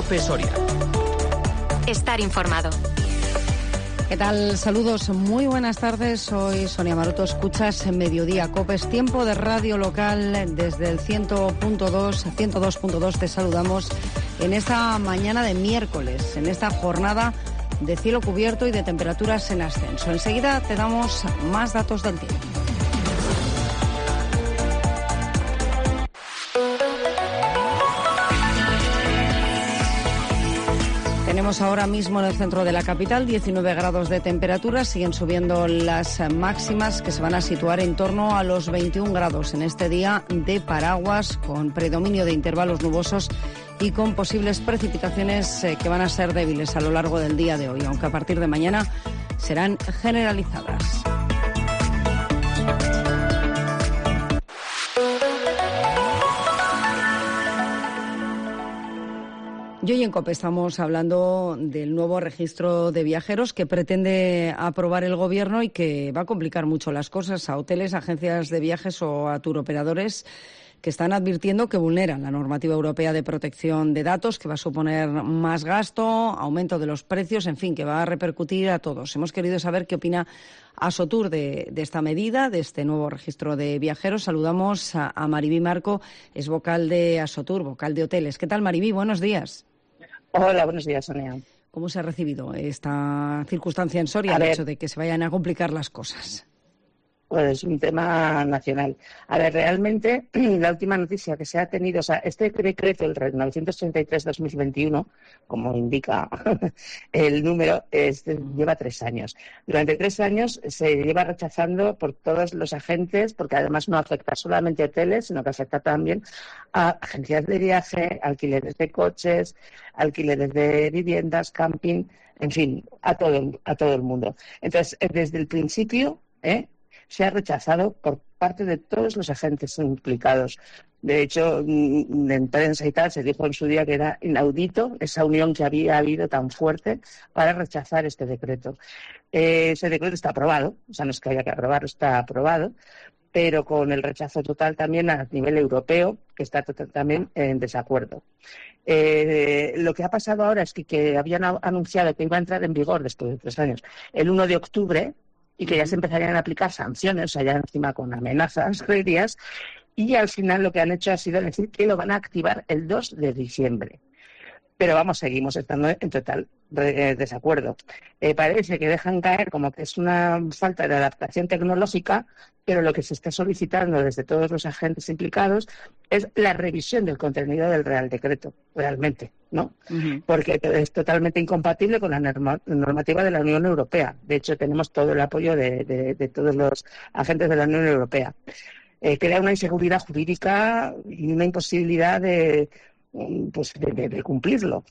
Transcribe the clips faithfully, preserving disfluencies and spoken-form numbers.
COPE Soria. Estar informado. ¿Qué tal? Saludos, muy buenas tardes. Soy Sonia Maroto, escuchas en Mediodía COPE. Es tiempo de radio local desde el cien punto dos, ciento dos punto dos. Te saludamos en esta mañana de miércoles, en esta jornada de cielo cubierto y de temperaturas en ascenso. Enseguida te damos más datos del tiempo. Tenemos ahora mismo en el centro de la capital diecinueve grados de temperatura, siguen subiendo las máximas que se van a situar en torno a los veintiún grados en este día de paraguas, con predominio de intervalos nubosos y con posibles precipitaciones que van a ser débiles a lo largo del día de hoy, aunque a partir de mañana serán generalizadas. Y hoy en COPE estamos hablando del nuevo registro de viajeros que pretende aprobar el Gobierno y que va a complicar mucho las cosas a hoteles, agencias de viajes o a turoperadores que están advirtiendo que vulneran la normativa europea de protección de datos, que va a suponer más gasto, aumento de los precios, en fin, que va a repercutir a todos. Hemos querido saber qué opina Asotur de, de esta medida, de este nuevo registro de viajeros. Saludamos a, a Maribí Marco, es vocal de Asotur, vocal de hoteles. ¿Qué tal, Maribí? Buenos días. Hola, buenos días, Sonia. ¿Cómo se ha recibido esta circunstancia en Soria, el hecho de que se vayan a complicar las cosas? Pues es un tema nacional. A ver, realmente la última noticia que se ha tenido, o sea, este decreto, el novecientos treinta y tres barra dos mil veintiuno, como indica el número, es, lleva tres años. Durante tres años se lleva rechazando por todos los agentes, porque además no afecta solamente a hoteles, sino que afecta también a agencias de viaje, alquileres de coches, alquileres de viviendas, camping, en fin, a todo, a todo el mundo. Entonces, desde el principio, ¿eh? se ha rechazado por parte de todos los agentes implicados. De hecho, en prensa y tal se dijo en su día que era inaudito esa unión que había habido tan fuerte para rechazar este decreto. Eh, ese decreto está aprobado, o sea, no es que haya que aprobarlo, está aprobado, pero con el rechazo total también a nivel europeo, que está también en desacuerdo. Eh, lo que ha pasado ahora es que, que habían anunciado que iba a entrar en vigor después de tres años el uno de octubre, y que ya se empezarían a aplicar sanciones, o sea, ya encima con amenazas serias, y al final lo que han hecho ha sido decir que lo van a activar el dos de diciembre. Pero vamos, seguimos estando en total eh, desacuerdo. Eh, parece que dejan caer como que es una falta de adaptación tecnológica, pero lo que se está solicitando desde todos los agentes implicados es la revisión del contenido del Real Decreto, realmente, ¿no? Uh-huh. Porque es totalmente incompatible con la norma- normativa de la Unión Europea. De hecho, tenemos todo el apoyo de, de, de todos los agentes de la Unión Europea. Eh, crea una inseguridad jurídica y una imposibilidad de... pues de, de, de cumplirlo,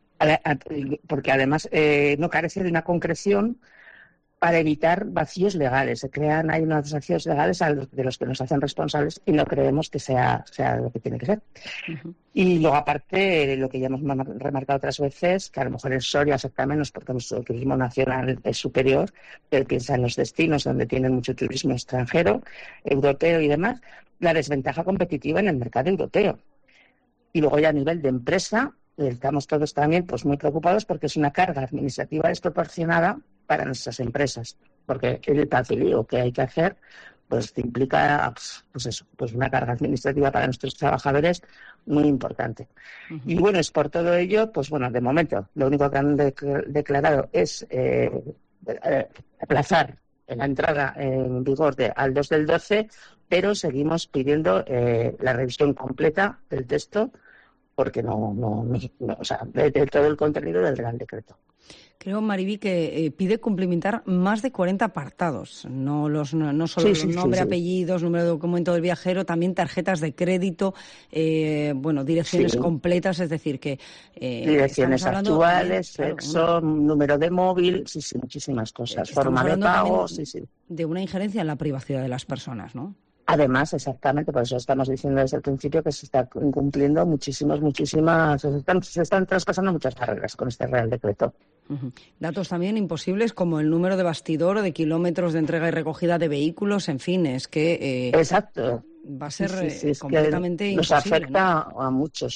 porque además eh, no carece de una concreción para evitar vacíos legales. Se crean, hay unos vacíos legales de los que nos hacen responsables y no creemos que sea, sea lo que tiene que ser. Uh-huh. Y luego, aparte, lo que ya hemos remarcado otras veces, que a lo mejor en Soria afecta menos porque nuestro turismo nacional es superior, pero piensa en los destinos donde tienen mucho turismo extranjero, europeo y demás, la desventaja competitiva en el mercado europeo. Y luego ya a nivel de empresa, estamos todos también pues muy preocupados porque es una carga administrativa desproporcionada para nuestras empresas, porque el papeleo que hay que hacer pues implica pues eso, pues una carga administrativa para nuestros trabajadores muy importante. Uh-huh. Y bueno, es por todo ello, pues bueno, de momento lo único que han de- declarado es eh, eh, aplazar la entrada en vigor de, al dos del doce, pero seguimos pidiendo eh, la revisión completa del texto porque no, no, no, no o sea, de, de todo el contenido del Real Decreto. Creo, Maribí, que eh, pide cumplimentar más de cuarenta apartados, no los no, no solo sí, sí, los nombres, sí, sí. apellidos, número de documento del viajero, también tarjetas de crédito, eh, bueno, direcciones sí. completas, es decir, que... Eh, direcciones actuales, también, sexo, claro, una... número de móvil, sí, sí, muchísimas cosas, Estamos forma de pago, sí, sí. De una injerencia en la privacidad de las personas, ¿no? Además, exactamente, por eso estamos diciendo desde el principio que se está incumpliendo muchísimas, muchísimas, se están, se están traspasando muchas barreras con este Real Decreto. Uh-huh. Datos también imposibles como el número de bastidor o de kilómetros de entrega y recogida de vehículos, en fin, es que... Eh, Exacto. Va a ser sí, sí, sí, es completamente que imposible. Nos afecta, ¿no?, a muchos.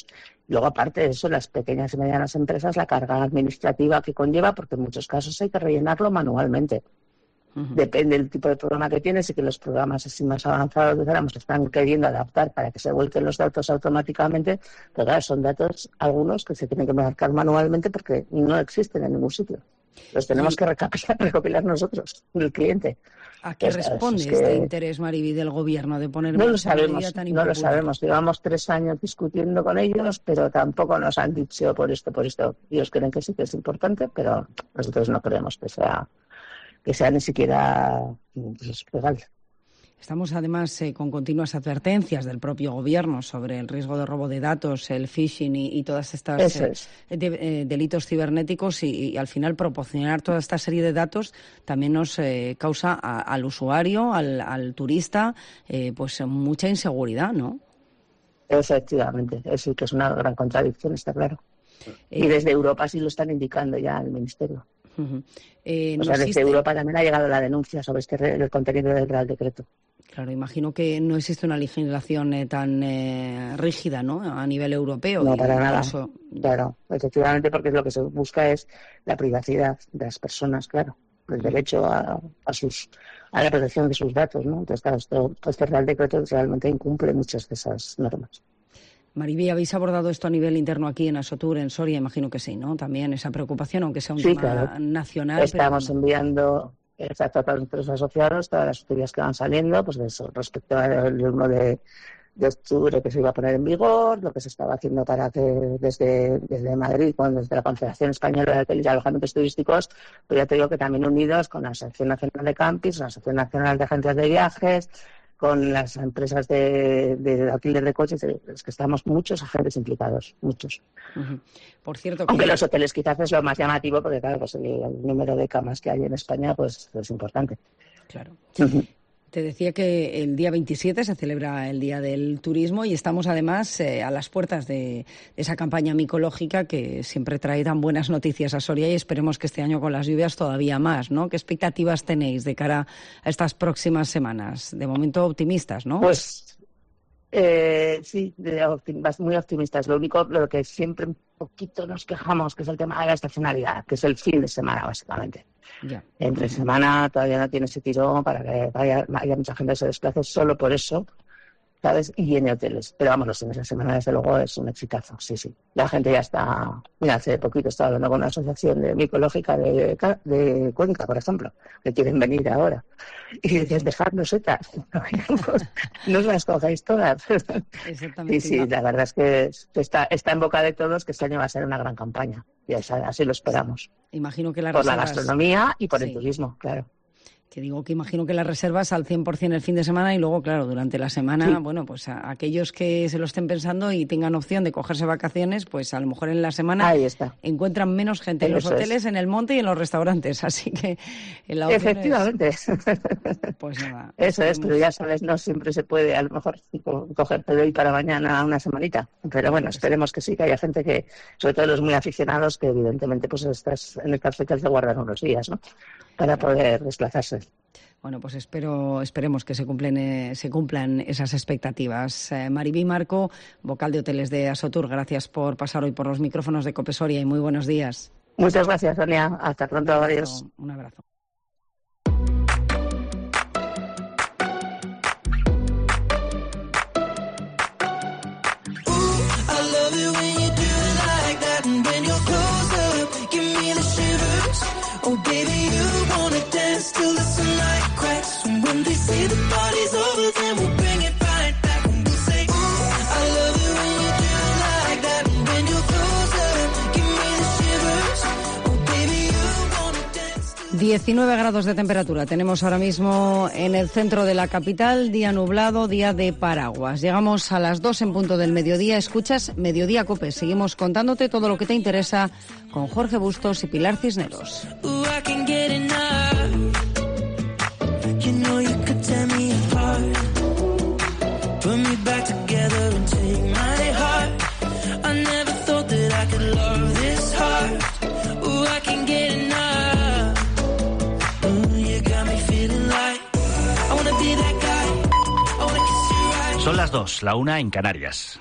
Luego, aparte de eso, las pequeñas y medianas empresas, la carga administrativa que conlleva, porque en muchos casos hay que rellenarlo manualmente. Uh-huh. Depende del tipo de programa que tienes y que los programas así más avanzados, digamos, están queriendo adaptar para que se vuelquen los datos automáticamente, pero claro, son datos algunos que se tienen que marcar manualmente porque no existen en ningún sitio. Los tenemos y... que recopilar, recopilar nosotros, el cliente. ¿A qué pues, responde es que... este interés, Mariby, del gobierno de poner no lo sabemos, tan no lo sabemos. Llevamos tres años discutiendo con ellos, pero tampoco nos han dicho por esto, por esto. Ellos creen que sí que es importante, pero nosotros no creemos que sea que sea ni siquiera pues, legal. Estamos además eh, con continuas advertencias del propio gobierno sobre el riesgo de robo de datos, el phishing y, y todas estas eh, es. de, eh, delitos cibernéticos y, y al final proporcionar toda esta serie de datos también nos eh, causa a, al usuario, al, al turista, eh, pues mucha inseguridad, ¿no? Efectivamente, es sí que es una gran contradicción, está claro. Eh, y desde Europa sí lo están indicando ya el Ministerio. Uh-huh. Eh, o sea, no desde Europa también ha llegado la denuncia sobre este re- el contenido del Real Decreto. Claro, imagino que no existe una legislación eh, tan eh, rígida, ¿no?, a nivel europeo. No, y para nada. Eso... Claro, efectivamente, porque lo que se busca es la privacidad de las personas, claro, el derecho a, a sus a la protección de sus datos, ¿no? Entonces, claro, esto, este Real Decreto realmente incumple muchas de esas normas. Mariby, ¿habéis abordado esto a nivel interno aquí en Asotur, en Soria? Imagino que sí, ¿no? También esa preocupación, aunque sea un sí, tema claro. nacional. Estamos pero... enviando exacto, a todos nuestros asociados todas las teorías que van saliendo, pues de eso, respecto al uno de, de octubre que se iba a poner en vigor, lo que se estaba haciendo para que desde, desde Madrid, con, desde la Confederación Española de Hoteles y Alojamientos Turísticos, pues ya te digo que también unidos con la Asociación Nacional de Campings, la Asociación Nacional de Agencias de Viajes, con las empresas de, de alquiler de coches, es que estamos muchos agentes implicados, muchos. Uh-huh. Por cierto, que... aunque los hoteles quizás es lo más llamativo, porque claro, pues el, el número de camas que hay en España pues es importante. Claro. Uh-huh. Te decía que el día veintisiete se celebra el Día del Turismo y estamos además eh, a las puertas de, de esa campaña micológica que siempre trae tan buenas noticias a Soria y esperemos que este año con las lluvias todavía más, ¿no? ¿Qué expectativas tenéis de cara a estas próximas semanas? De momento optimistas, ¿no? Pues eh, sí, de optim- muy optimistas. Lo único, lo que siempre un poquito nos quejamos, que es el tema de la estacionalidad, que es el fin de semana básicamente. Ya. Entre semana todavía no tiene ese tirón para que vaya, haya mucha gente que se desplace solo por eso, ¿sabes? Y llene hoteles. Pero vamos, los fines de semana, desde luego, es un exitazo, sí, sí. La gente ya está... Mira, hace poquito estaba hablando con una asociación de micológica de, de Cuenca, por ejemplo, que quieren venir ahora. Y decían, dejadnos setas. No os las cogáis todas. Exactamente. Sí, sí, la verdad es que está, está en boca de todos que este año va a ser una gran campaña. Y así lo esperamos. Imagino que las por reservas... la gastronomía y por sí. el turismo, claro. Que digo que imagino que las reservas al cien por ciento el fin de semana y luego, claro, durante la semana, sí. bueno, pues a aquellos que se lo estén pensando y tengan opción de cogerse vacaciones, pues a lo mejor en la semana Ahí está. encuentran menos gente en los Eso hoteles, es. en el monte y en los restaurantes, así que en la opción efectivamente. Es... Pues nada. Eso es, pero ya sabes, no siempre se puede, a lo mejor, cogerte de hoy para mañana una semanita, pero bueno, esperemos que sí, que haya gente que, sobre todo los muy aficionados, que evidentemente pues estás en estas fechas de guardar unos días, ¿no?, para poder desplazarse. Bueno, pues espero, esperemos que se cumplen, eh, se cumplan esas expectativas. Eh, Mariby Marco, vocal de Hoteles de Asotur, gracias por pasar hoy por los micrófonos de COPE Soria y muy buenos días. Muchas gracias, Sonia. Hasta pronto. Un Adiós. Un abrazo. Oh, baby, you wanna dance till the sunlight cracks. And when they say the party's over, then we'll bring it right back. And we'll say, ooh, I love you when you do it like that. And when you're closer, give me the shivers. Oh, baby, you wanna dance till... diecinueve grados de temperatura tenemos ahora mismo en el centro de la capital, día nublado, día de paraguas. Llegamos a las dos en punto del mediodía, escuchas Mediodía Cope. Seguimos contándote todo lo que te interesa con Jorge Bustos y Pilar Cisneros. Ooh, I can get enough. You know you could tear me apart. Put me back together and take my heart. I never thought that I could love this hard. Ooh, I can get enough. Ooh, you got me feeling like I wanna be that guy. I wanna kiss you right. Son las dos, la una en Canarias.